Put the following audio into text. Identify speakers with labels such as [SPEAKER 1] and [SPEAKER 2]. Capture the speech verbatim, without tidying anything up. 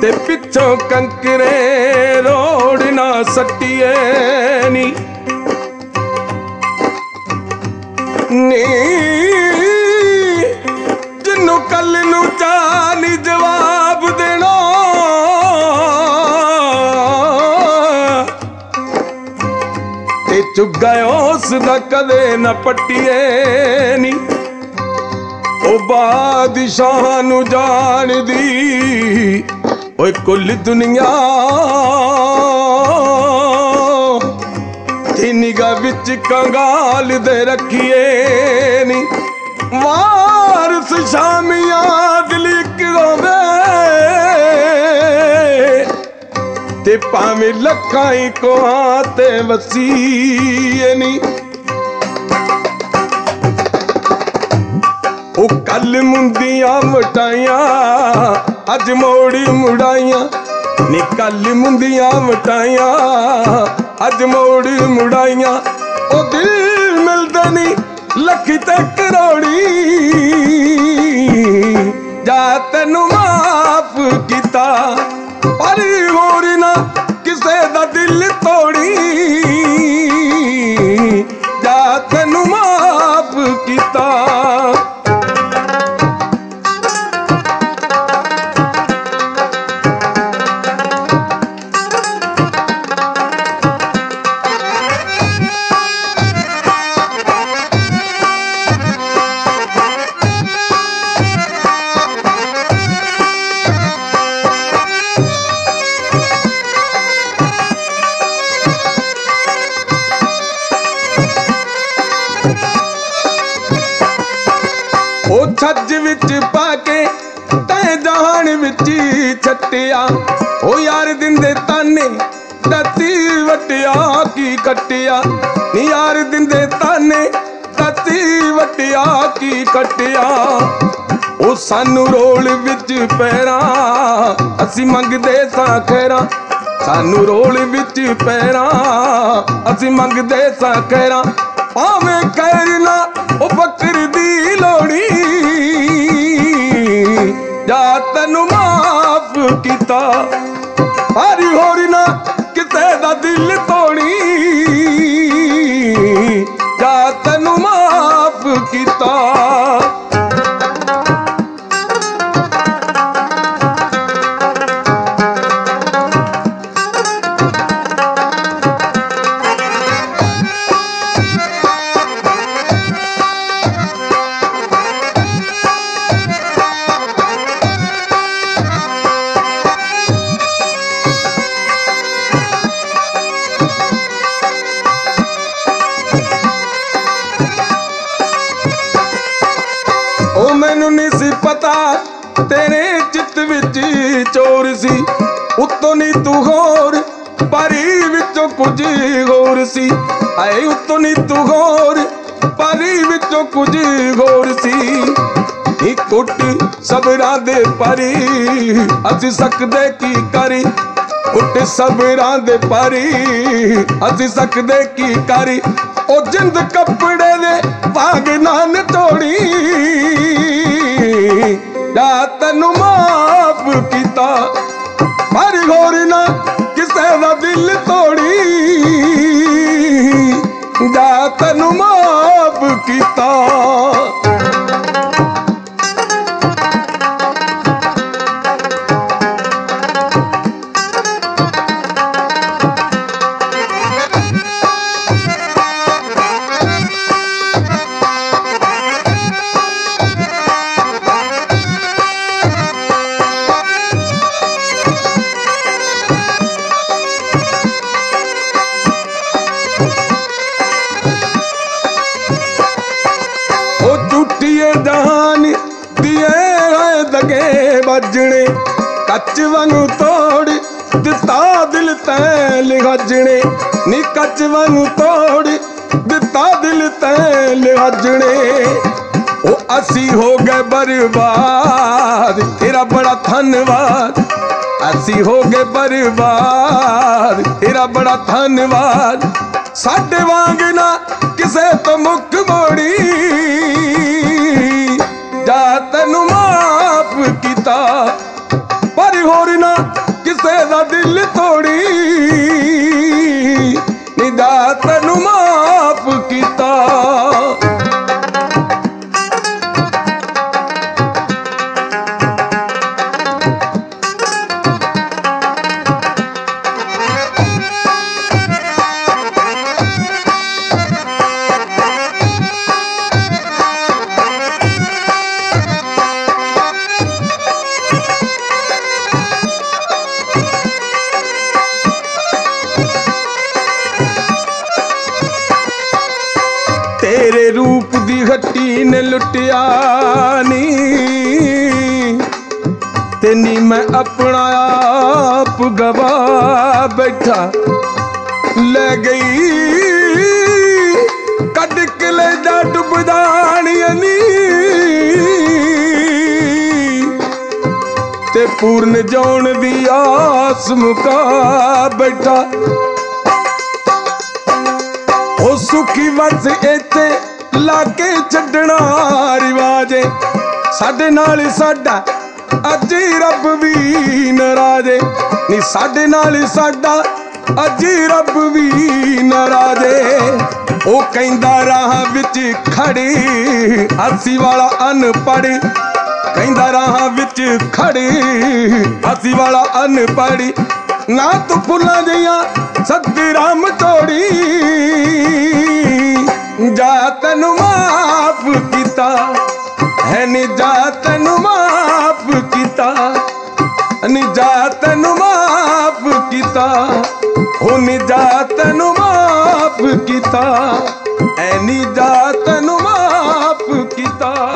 [SPEAKER 1] ते पिछों कंकरे रोड़ ना सट्टिए नी नी जिन्नू कल नू चाली जवाब देना ते चुगा उसदा कदे न पट्टिए नी ओ बादशाह नू जान दी ओए कुल दुनिया ती निगाह विच कंगाल दे रखिए नी वारस शामिया दिलिक होवे ते भावें लखां ही कोहां ते वसीए नी ओ कल मुंदियां वटाइयां अज मोड़ी मुड़ाइयां नी कल मुंदियां वटाइयां अज मोड़ी मुड़ाइयां ओ दिल मिलदे नी लखी ते करोड़ी जा तैनू माफ कीता पर होर ना किसे दा दिल तोड़ी जा तैनू माफ कीता छज विच पाके तै जहान विच छटिया ओ यार दिंदे ताने दती वटिया की कटिया नी यार दिंदे ताने दती वटिया की कटिया ओ सानू रोल विच पैरां असी मंगदे सां खैरां सानू रोल विच पैरां असी मंगदे सां खैरां भावें खैर ना ओ बकर दी लोड़ी जा तैनू माफ कीता पर होर ना किसे दा दिल तोड़ी जा तैनू माफ कीता मैनू नहीं सी पता तेरे चित विच चोर सी उत्तों नी तू होर परी विचों कुछ होर सी आए उत्तों नी तू होर परी विचों कुछ होर सी एक कुट सबरां दे परी असी सकदे की करी कुट सबरां दे परी असी सकदे की करी ओ जिंद कपड़े दे भाग नान तोड़ी जा तैनू माफ कीता पर होर ना किसे दा दिल तोड़ी जा तैनू माफ कीता जहान दिए दगे बजने कच वांगू तोड़ दिता दिल तै लिहाजने नी कच वांगू तोड़ दिता दिल तै लिहाजने ओ असी हो गए बर्बाद तेरा बड़ा धन्यवाद असी हो गए बर्बाद तेरा बड़ा धन्यवाद साडे वांग ना किसे तो मुख मोड़ी जा तैनू माफ कीता पर होर ना ते नी मैं अपना आप गवा बैठा। ले गई कद किले जा डुबदानिया नी ते पूर्ण जान दी आस मुका बैठा। ओ सुखी वस इत्थे लाके छड्डना रिवाजे साडे नाल साडा अज रब भी नाराजे नी साडे नाल साडा अज रब भी नाराजे। ओ कहंदा राह विच खड़ी हसी वाला अनपढ़ कहंदा राह विच खड़ी हसी वाला अनपढ़ी ना तू फुल्लां जिहां सद्दी राम तोड़ी जा तैनू माफ कीता है नी जा तैनू माफ कीता नी जा तैनू माफ कीता हो नी जा तैनू माफ कीता ऐ नी जा तैनू माफ कीता।